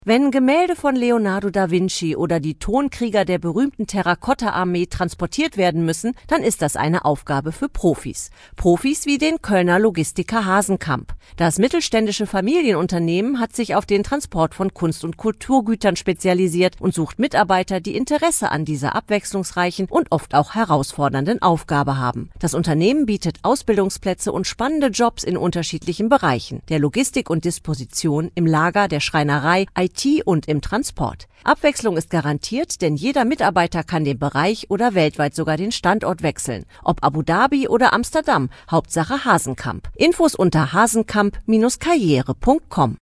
Wenn Gemälde von Leonardo da Vinci oder die Tonkrieger der berühmten Terrakotta-Armee transportiert werden müssen, dann ist das eine Aufgabe für Profis. Profis wie den Kölner Logistiker Hasenkamp. Das mittelständische Familienunternehmen hat sich auf den Transport von Kunst- und Kulturgütern spezialisiert und sucht Mitarbeiter, die Interesse an dieser abwechslungsreichen und oft auch herausfordernden Aufgabe haben. Das Unternehmen bietet Ausbildungsplätze und spannende Jobs in unterschiedlichen Bereichen, der Logistik und Disposition, im Lager, der Schreinerei, IT und im Transport. Abwechslung ist garantiert, denn jeder Mitarbeiter kann den Bereich oder weltweit sogar den Standort wechseln. Ob Abu Dhabi oder Amsterdam, Hauptsache Hasenkamp. Infos unter hasenkamp-karriere.com.